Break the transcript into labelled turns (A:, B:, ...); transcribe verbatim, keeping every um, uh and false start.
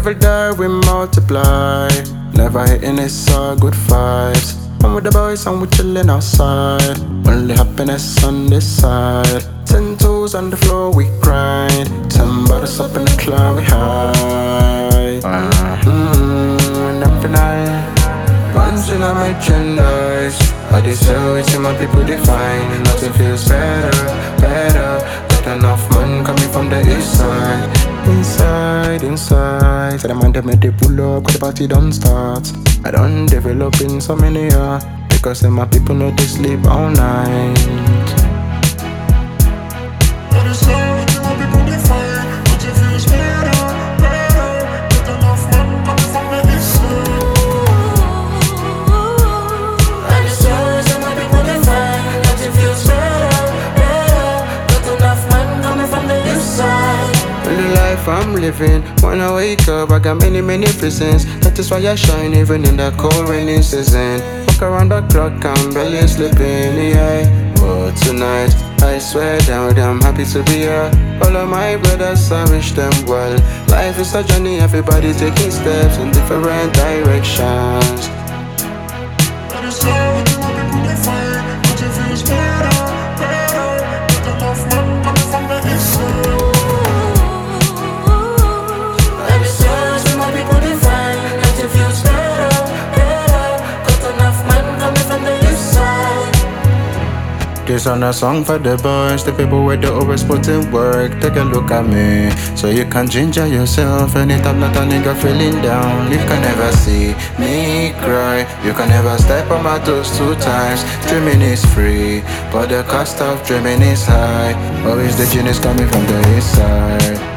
A: never die, we multiply. Never hitting it's all good vibes. I'm with the boys and we chillin' outside. Only happiness on this side. Ten toes on the floor, we grind. Ten bottles up in the club, we high. Mmm, nothing I. Once in a merchandise. I just sell it to my people define. Nothing feels better, better. Got enough money coming from the east side. Inside, inside. So the man that made they pull up, cause the party don't start. I don't develop in so many years. Because then my people know they sleep all night. I'm living, when I wake up I got many many reasons. That is why I shine even in the cold rainy season. Walk around the clock, I'm barely sleeping, yeah. But tonight, I swear down, I'm happy to be here. All of my brothers, I wish them well. Life is a journey, everybody taking steps in different directions. This on a song for the boys, the people where they always put in work. Take a look at me, so you can ginger yourself. Anytime that a nigga feeling down, you can never see me cry. You can never step on my toes two times. Dreaming is free, but the cost of dreaming is high. Always the genius coming from the east side.